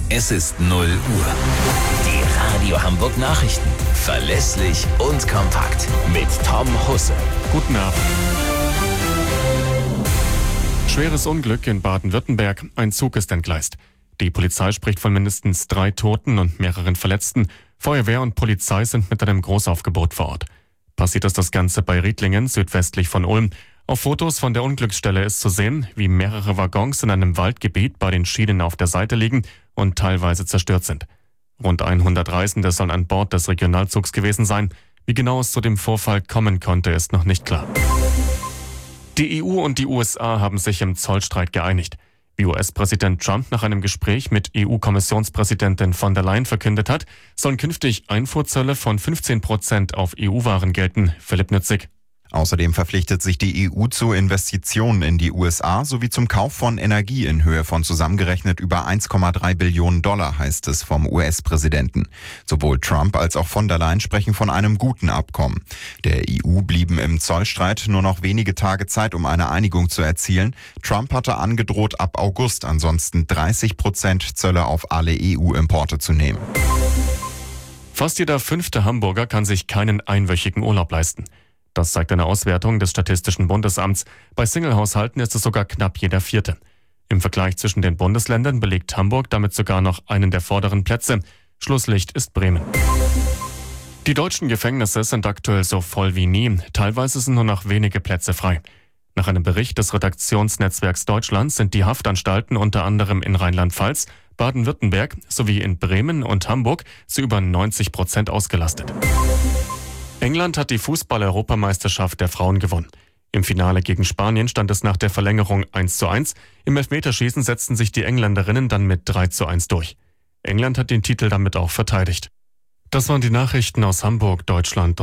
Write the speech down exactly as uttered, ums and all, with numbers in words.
Es ist null Uhr. Die Radio Hamburg Nachrichten. Verlässlich und kompakt. Mit Tom Husse. Guten Abend. Schweres Unglück in Baden-Württemberg. Ein Zug ist entgleist. Die Polizei spricht von mindestens drei Toten und mehreren Verletzten. Feuerwehr und Polizei sind mit einem Großaufgebot vor Ort. Passiert ist das Ganze bei Riedlingen, südwestlich von Ulm. Auf Fotos von der Unglücksstelle ist zu sehen, wie mehrere Waggons in einem Waldgebiet bei den Schienen auf der Seite liegen und teilweise zerstört sind. Rund hundert Reisende sollen an Bord des Regionalzugs gewesen sein. Wie genau es zu dem Vorfall kommen konnte, ist noch nicht klar. Die E U und die U S A haben sich im Zollstreit geeinigt. Wie U S-Präsident Trump nach einem Gespräch mit E U-Kommissionspräsidentin von der Leyen verkündet hat, sollen künftig Einfuhrzölle von fünfzehn Prozent auf E U-Waren gelten. Philipp Nützig. Außerdem verpflichtet sich die E U zu Investitionen in die U S A sowie zum Kauf von Energie in Höhe von zusammengerechnet über eins Komma drei Billionen Dollar, heißt es vom U S-Präsidenten. Sowohl Trump als auch von der Leyen sprechen von einem guten Abkommen. Der E U blieben im Zollstreit nur noch wenige Tage Zeit, um eine Einigung zu erzielen. Trump hatte angedroht, ab August ansonsten dreißig Prozent Zölle auf alle E U-Importe zu nehmen. Fast jeder fünfte Hamburger kann sich keinen einwöchigen Urlaub leisten. Das zeigt eine Auswertung des Statistischen Bundesamts. Bei Singlehaushalten ist es sogar knapp jeder Vierte. Im Vergleich zwischen den Bundesländern belegt Hamburg damit sogar noch einen der vorderen Plätze. Schlusslicht ist Bremen. Die deutschen Gefängnisse sind aktuell so voll wie nie. Teilweise sind nur noch wenige Plätze frei. Nach einem Bericht des Redaktionsnetzwerks Deutschlands sind die Haftanstalten unter anderem in Rheinland-Pfalz, Baden-Württemberg sowie in Bremen und Hamburg zu über neunzig Prozent ausgelastet. England hat die Fußball-Europameisterschaft der Frauen gewonnen. Im Finale gegen Spanien stand es nach der Verlängerung eins zu eins. Im Elfmeterschießen setzten sich die Engländerinnen dann mit drei zu eins durch. England hat den Titel damit auch verteidigt. Das waren die Nachrichten aus Hamburg, Deutschland.